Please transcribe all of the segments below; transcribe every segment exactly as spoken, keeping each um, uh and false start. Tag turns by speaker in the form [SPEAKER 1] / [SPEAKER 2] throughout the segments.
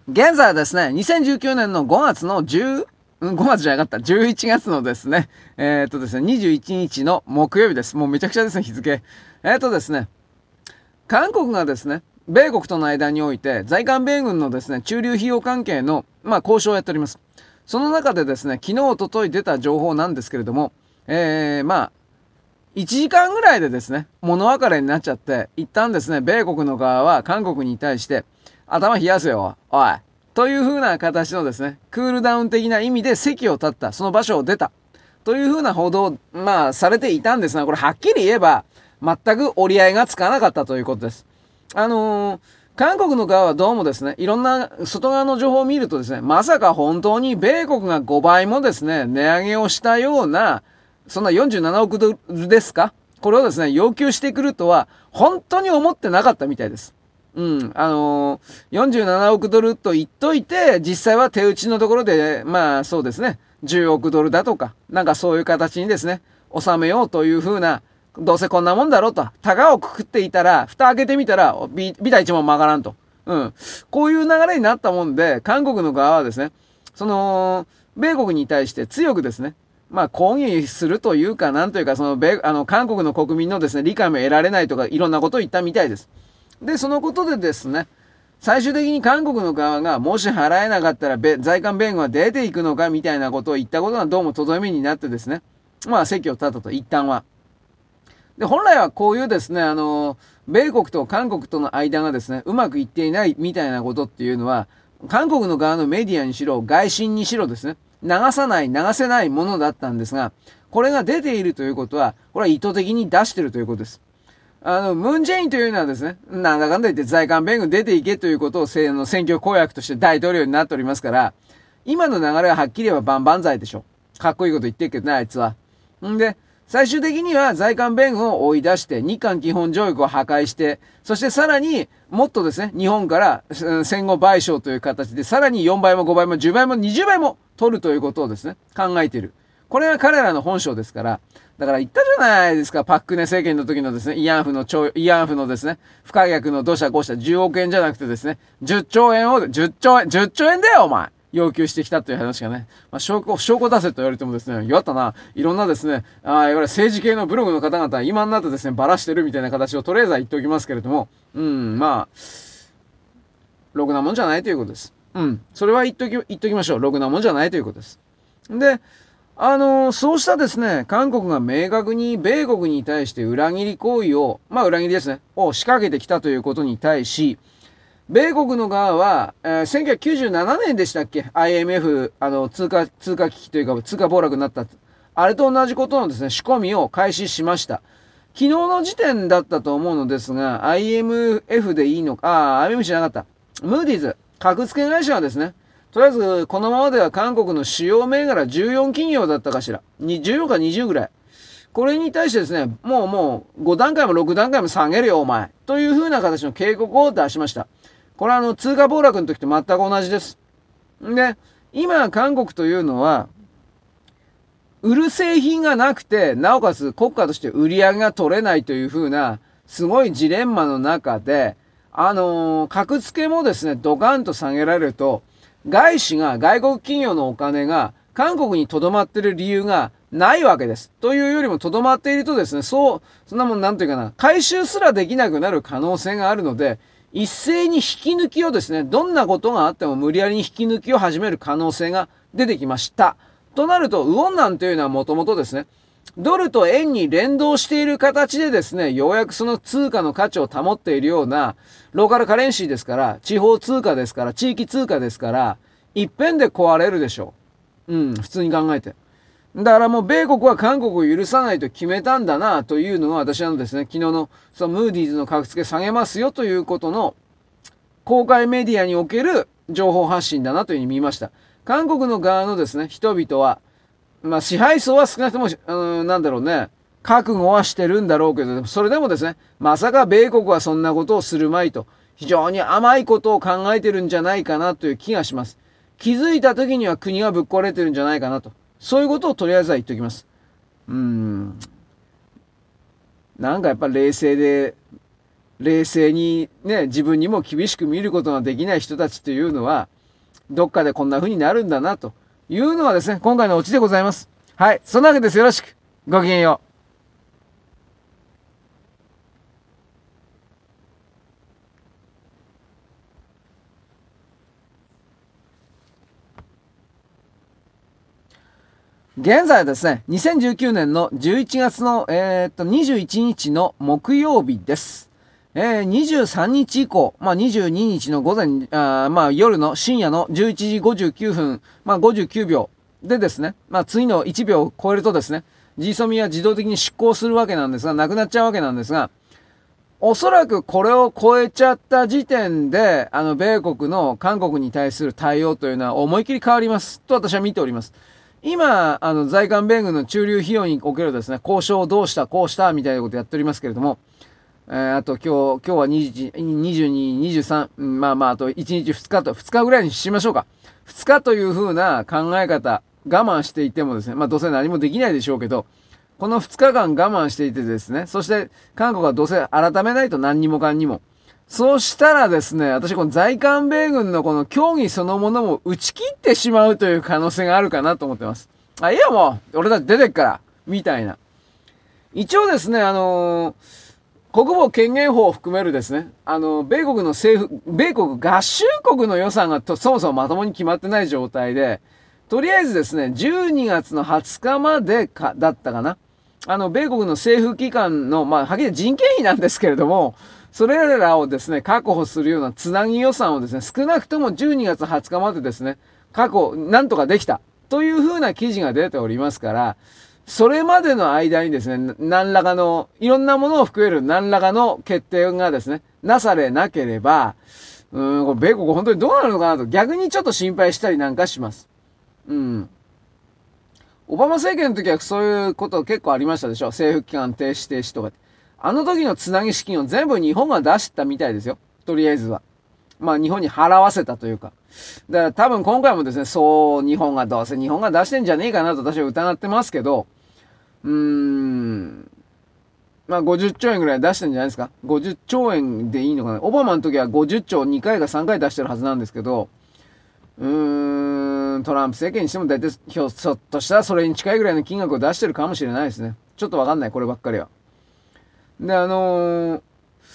[SPEAKER 1] 現在はですね、にせんじゅうきゅうねんのごがつのじゅう、うん、ごがつじゃなかった、じゅういちがつのですね、えー、っとですね、にじゅういちにちの木曜日です。もうめちゃくちゃですね、日付。えー、っとですね、韓国がですね、米国との間において、在韓米軍のですね、駐留費用関係の、まあ、交渉をやっております。その中でですね、昨日、おととい出た情報なんですけれども、えー、まあ、いちじかんぐらいでですね、物別れになっちゃって、一旦ですね、米国の側は韓国に対して、頭冷やせよ、おい。という風な形のですね、クールダウン的な意味で席を立った、その場所を出た。という風な報道、まあ、されていたんですが、これはっきり言えば、全く折り合いがつかなかったということです。あのー韓国の側はどうもですね、いろんな外側の情報を見るとですね、まさか本当に米国がごばいもですね、値上げをしたような、そんなよんじゅうななおくドルですか、これをですね、要求してくるとは、本当に思ってなかったみたいです。うん、あのー、よんじゅうななおくドルと言っといて、実際は手打ちのところで、まあそうですね、じゅうおくドルだとか、なんかそういう形にですね、収めようというふうな、どうせこんなもんだろうと、タガをくくっていたら、蓋開けてみたら、ビビタ一文曲がらんと。うん。こういう流れになったもんで、韓国の側はですね、その、米国に対して強くですね、まあ、抗議するというか、なんというか、その、米、あの、韓国の国民のですね、理解も得られないとか、いろんなことを言ったみたいです。で、そのことでですね、最終的に韓国の側が、もし払えなかったら、在韓米軍は出ていくのか、みたいなことを言ったことがどうもとどめになってですね、まあ、席を立ったと、一旦は。で、本来はこういうですね、あの、米国と韓国との間がですね、うまくいっていないみたいなことっていうのは、韓国の側のメディアにしろ、外信にしろですね、流さない、流せないものだったんですが、これが出ているということは、これは意図的に出しているということです。あの、ムンジェインというのはですね、なんだかんだ言って在韓米軍出ていけということを選挙公約として大統領になっておりますから、今の流れははっきり言えば万々歳でしょ。かっこいいこと言ってるけどね、あいつは。んで、最終的には在韓米軍を追い出して、日韓基本条約を破壊して、そしてさらにもっとですね、日本から戦後賠償という形で、さらによんばいもごばいもじゅうばいもにじゅうばいも取るということをですね、考えている。これが彼らの本性ですから、だから言ったじゃないですか、パククネ政権の時のですね、慰安婦の徴、慰安婦のですね、不可逆の土砂こうしたじゅうおくえんじゃなくてですね、じゅっちょうえんを、じゅっちょうえん、じゅっちょうえんだよ、お前要求してきたという話がね、まあ、証拠、証拠出せと言われてもですね、やったな、いろんなですね、あいわゆる政治系のブログの方々、今になってですね、ばらしてるみたいな形をとりあえずは言っておきますけれども、うん、まあ、ろくなもんじゃないということです。うん、それは言っとき、言っときましょう。ろくなもんじゃないということです。で、あの、そうしたですね、韓国が明確に米国に対して裏切り行為を、まあ裏切りですね、を仕掛けてきたということに対し、米国の側は、えー、せんきゅうひゃくきゅうじゅうななねんでしたっけ ?アイエムエフ、あの、通貨、通貨危機というか、通貨暴落になった。あれと同じことのですね、仕込みを開始しました。昨日の時点だったと思うのですが、アイエムエフ でいいのか、ああ、アイエムエフ じゃなかった。ムーディーズ、格付け会社はですね、とりあえず、このままでは韓国の主要銘柄じゅうよん企業だったかしら。じゅうよんかにじゅうぐらい。これに対してですね、もうもうご段階もろく段階も下げるよ、お前。という風な形の警告を出しました。これはあの、通貨暴落の時と全く同じです。で、今、韓国というのは、売る製品がなくて、なおかつ国家として売り上げが取れないという風な、すごいジレンマの中で、あのー、格付けもですね、ドカンと下げられると、外資が、外国企業のお金が、韓国に留まっている理由がないわけです。というよりも留まっているとですね、そう、そんなもんなんていうかな、回収すらできなくなる可能性があるので、一斉に引き抜きをですね、どんなことがあっても無理やりに引き抜きを始める可能性が出てきました。となると、ウォンナンというのはもともとですね、ドルと円に連動している形でですね、ようやくその通貨の価値を保っているような、ローカルカレンシーですから、地方通貨ですから、地域通貨ですから、一遍で壊れるでしょう。うん、普通に考えて。だからもう米国は韓国を許さないと決めたんだなというのは私はですね、昨日のそのムーディーズの格付け下げますよということの公開メディアにおける情報発信だなというふうに見ました。韓国の側のですね、人々は、まあ支配層は少なくとも、うん、なんだろうね、覚悟はしてるんだろうけど、それでもですね、まさか米国はそんなことをするまいと、非常に甘いことを考えてるんじゃないかなという気がします。気づいた時には国がぶっ壊れてるんじゃないかなと。そういうことをとりあえずは言っておきます。うーん。なんかやっぱ冷静で、冷静にね、自分にも厳しく見ることができない人たちというのは、 どっかでこんな風になるんだな、というのはですね、今回のオチでございます。はい。そんなわけです。よろしく。ごきげんよう。現在はですね、にせんじゅうきゅうねんのじゅういちがつの、えー、っと、にじゅういちにちの木曜日です。えー、にじゅうさんにち以降、まあ、にじゅうににちの午前、あまあ、夜の深夜のじゅういちじごじゅうきゅうふん、まあ、ごじゅうきゅうびょうでですね、まあ、次のいちびょうを超えるとですね、ジーソミは自動的に執行するわけなんですが、なくなっちゃうわけなんですが、おそらくこれを超えちゃった時点で、あの、米国の韓国に対する対応というのは思い切り変わります。と私は見ております。今、あの、在韓米軍の駐留費用におけるですね、交渉をどうした、こうした、みたいなことやっておりますけれども、えー、あと今日、今日はにじゅう、にじゅうに、にじゅうさん、うん、まあまあ、あといちにちふつかと、ふつかぐらいにしましょうか。ふつかという風な考え方、我慢していてもですね、まあどうせ何もできないでしょうけど、このふつかかん我慢していてですね、そして韓国はどうせ改めないと何にもかんにも。そうしたらですね、私この在韓米軍のこの協議そのものも打ち切ってしまうという可能性があるかなと思ってます。あ、いやもう、俺たち出てっから、みたいな。一応ですね、あのー国防権限法を含めるですね、あの、米国の政府、米国合衆国の予算がとそもそもまともに決まってない状態で、とりあえずですね、じゅうにがつのはつかまでか、だったかな。あの、米国の政府機関の、まあ、はっきり人件費なんですけれども、それらをですね、確保するようなつなぎ予算をですね、少なくともじゅうにがつはつかまでですね、確保、なんとかできた。というふうな記事が出ておりますから、それまでの間にですね、何らかの、いろんなものを含める何らかの決定がですね、なされなければ、うーん、これ米国本当にどうなるのかなと逆にちょっと心配したりなんかします。うん。オバマ政権の時はそういうこと結構ありましたでしょ。政府機関停止停止とか。あの時のつなぎ資金を全部日本が出したみたいですよ。とりあえずは。まあ日本に払わせたというか。だから多分今回もですね、そう日本がどうせ日本が出してんじゃねえかなと私は疑ってますけど、うーん。まあごじゅっちょうえんぐらい出してるんじゃないですか。ごじゅっちょうえんでいいのかな。オバマの時はごじゅっちょうにかいかさんかい出してるはずなんですけど、うーん、トランプ政権にしても大体ひょっとしたらそれに近いぐらいの金額を出してるかもしれないですね。ちょっとわかんない、こればっかりは。で、あのー、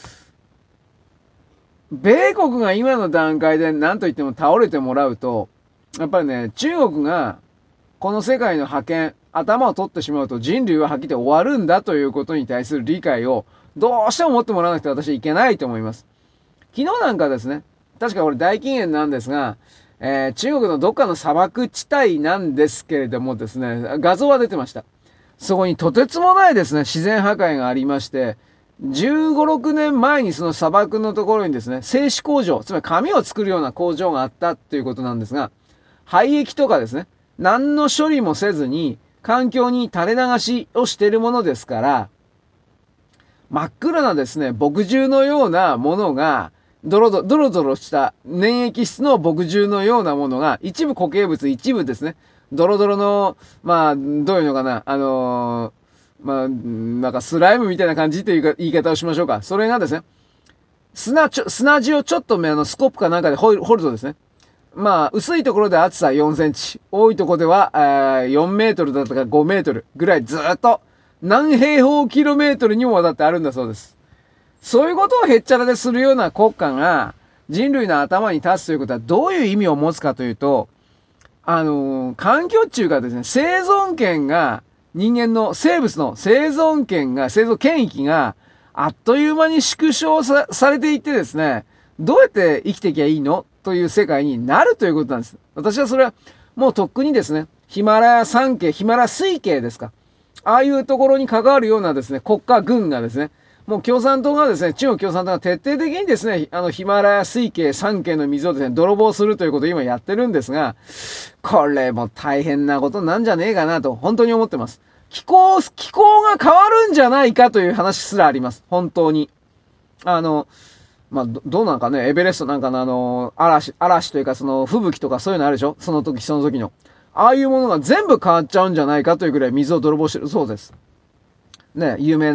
[SPEAKER 1] 米国が今の段階で何と言っても倒れてもらうと、やっぱりね、中国がこの世界の覇権、頭を取ってしまうと人類ははっきり終わるんだということに対する理解をどうしても持ってもらわなくて私はいけないと思います。昨日なんかですね、確かこれ大禁煙なんですが、えー、中国のどっかの砂漠地帯なんですけれどもですね、画像は出てました。そこにとてつもないですね、自然破壊がありまして、じゅうご、ろくねんまえにその砂漠のところにですね、製紙工場、つまり紙を作るような工場があったということなんですが、廃液とかですね、何の処理もせずに環境に垂れ流しをしているものですから、真っ黒なですね、墨汁のようなものが、ドロドロ、ドロドロした粘液質の墨汁のようなものが、一部固形物、一部ですね、ドロドロの、まあ、どういうのかな、あのー、まあ、なんかスライムみたいな感じという言い方をしましょうか。それがですね、砂ちょ、砂地をちょっとあのスコップかなんかで掘る掘るとですね、まあ、薄いところで厚さよんセンチ、多いところでは、えー、よんメートルだとかごメートルぐらいずっと何平方キロメートルにもわたってあるんだそうです。そういうことをへっちゃらでするような国家が人類の頭に立つということはどういう意味を持つかというと、あのー環境中がですね、生存権が人間の生物の生存権が、生存権益があっという間に縮小さされていってですね、どうやって生きていけばいいのという世界になるということなんです。私はそれはもうとっくにですね、ヒマラヤ山系、ヒマラヤ水系ですか。ああいうところに関わるようなですね、国家軍がですね、もう共産党がですね、中国共産党が徹底的にですね、あのヒマラヤ水系、山系の水をですね、泥棒するということを今やってるんですが、これも大変なことなんじゃねえかなと、本当に思ってます。気候、気候が変わるんじゃないかという話すらあります。本当に。あの、まあ、ど、どうなんかね、エベレストなんかのあの、嵐、嵐というかその吹雪とかそういうのあるでしょその時その時の。ああいうものが全部変わっちゃうんじゃないかというぐらい水を泥棒してるそうです。ね、有名な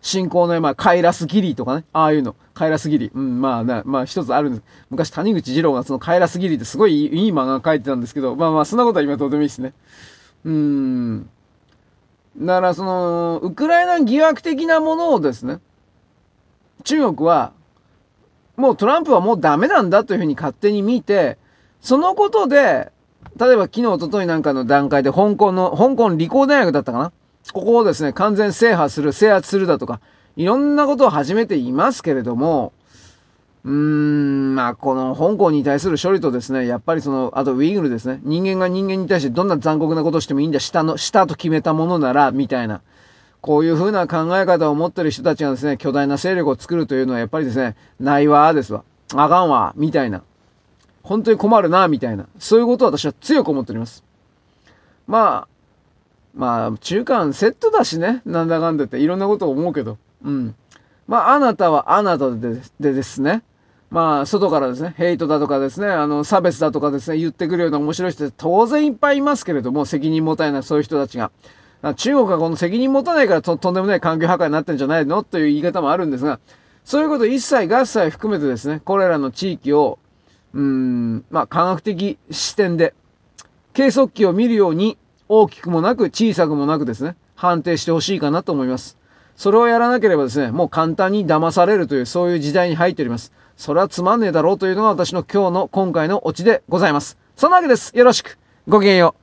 [SPEAKER 1] 信仰の山、カイラスギリとかね。ああいうの。カイラスギリ。うん、まあな、まあ一つあるんです。昔谷口二郎がそのカイラスギリってすごいいい、いい漫画描いてたんですけど、まあまあそんなことは今どうでもいいですね。うーん。だからその、ウクライナ疑惑的なものをですね、中国は、もうトランプはもうダメなんだというふうに勝手に見て、そのことで、例えば昨日、一昨日なんかの段階で香港の、香港理工大学だったかな、ここをですね、完全制覇する、制圧するだとか、いろんなことを始めていますけれども、うーん、まあ、この香港に対する処理とですね、やっぱりその、あとウイグルですね、人間が人間に対してどんな残酷なことをしてもいいんだ、下の、下と決めたものなら、みたいな。こういう風な考え方を持ってる人たちがですね、巨大な勢力を作るというのはやっぱりですね、ないわーですわ。あかんわ、みたいな。本当に困るな、みたいな。そういうことを私は強く思っております。まあ、まあ、中間セットだしね。なんだかんだっていろんなことを思うけど。うん。まあ、あなたはあなたででですね。まあ、外からですね、ヘイトだとかですね、あの、差別だとかですね、言ってくるような面白い人って当然いっぱいいますけれども、責任持たないそういう人たちが。中国がこの責任持たないからととんでもない環境破壊になってんじゃないのという言い方もあるんですが、そういうこと一切合切含めてですね、これらの地域を、うーん、まあ、科学的視点で、計測器を見るように大きくもなく小さくもなくですね、判定してほしいかなと思います。それをやらなければですね、もう簡単に騙されるというそういう時代に入っております。それはつまんねえだろうというのが私の今日の今回のオチでございます。そんなわけです。よろしく。ごきげんよう。